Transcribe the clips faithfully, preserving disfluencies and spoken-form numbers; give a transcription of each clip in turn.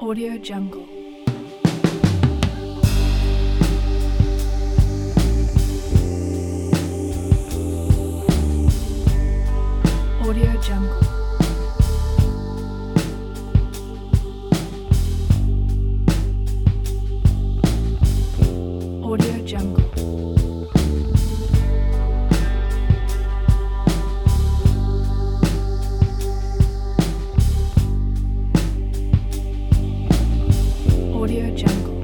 Audio Jungle. Audio Jungle. Audio Jungle. Audio Jungle.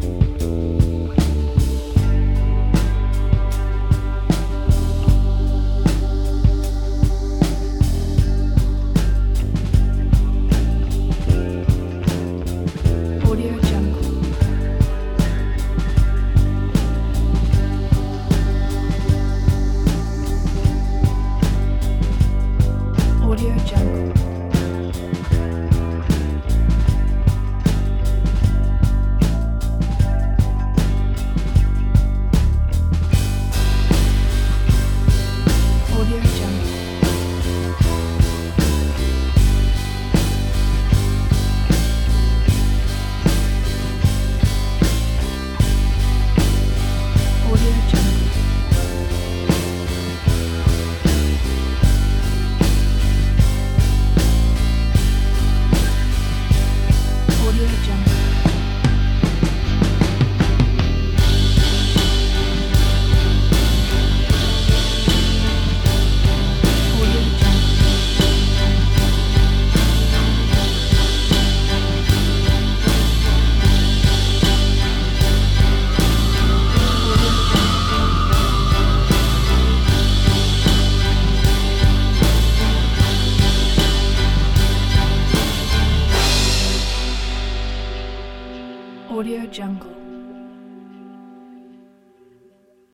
Audio Jungle. Audio Jungle. Audio Jungle. Audio Jungle. Audio Jungle. Audio Audio Jungle.